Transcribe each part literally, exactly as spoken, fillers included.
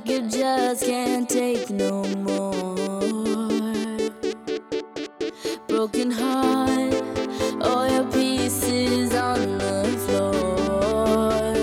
like you just can't take no more. Broken heart, all your pieces on the floor.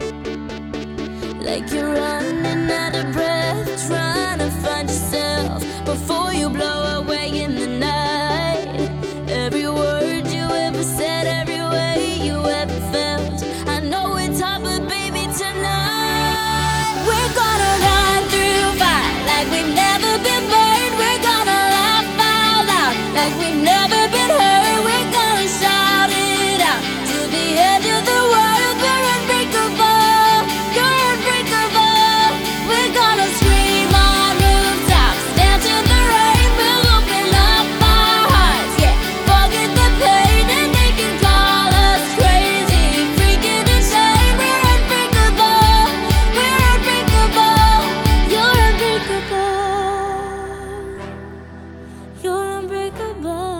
Like you're running out of breath, trying to find yourself before you blow away in the night. Every word you ever said, every way you ever felt, I know it's hard, but baby, tonight we're gonna run through fire like we've never been burned. We're gonna laugh out loud like we've never been hurt. We're gonna shout it out to the edge of the world. We're unbreakable, you're unbreakable. We're gonna scream on rooftops, dance in the rain. We'll open up our hearts, yeah, forget the pain. And they can call us crazy, freaking insane. We're unbreakable, we're unbreakable. You're unbreakable, you're unbreakable.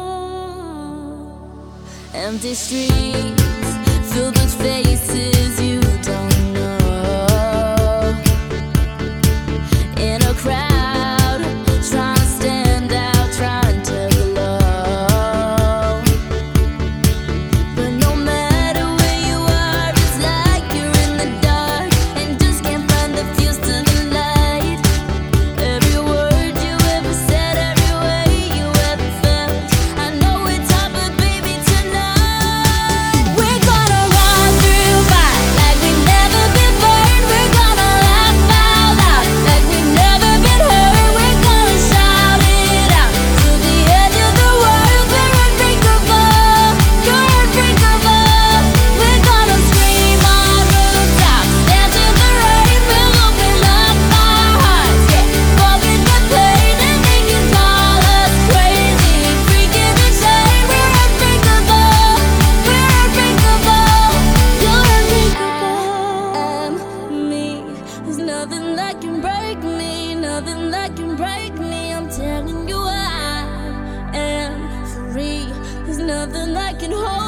Empty streets filled with faces you don't know. In a crowd, trying to stand out, trying to glow. But no matter where you are, it's like you're in the dark and just can't find the fuse to the light. Every word you ever said, every way you ever felt, I know it's hard, but baby, tonight we're gonna run through fire like we've never been burned. We're gonna laugh out loud like we've never been hurt. We're gonna shout it out to the edge of the world. We're unbreakable, you're unbreakable. We're gonna scream on rooftops, dance in the rain. We'll open up our hearts, yeah, forget the pain. And they can call us crazy, freaking insane. We're unbreakable, we're unbreakable. You're unbreakable. I'm me. There's nothing that can break me, nothing that can break me. I'm telling you I am free. There's nothing that can hold